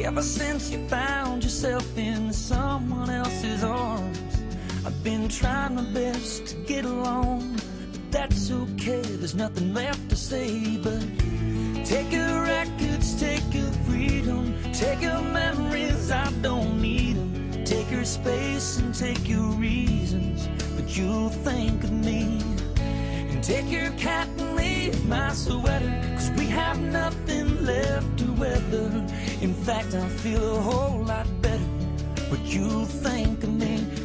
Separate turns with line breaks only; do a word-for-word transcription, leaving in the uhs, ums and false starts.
Ever since you found yourself in someone else's arms, I've been trying my best to get along, but that's okay, there's nothing left to say. But take your records, take your freedom, take your memories, I don't need them. Take your space and take your reasons, but you'll think of me. And take your cat and leave my sweater, cause we have nothing left to weather. In fact, I feel a whole lot better, but you'll think of me.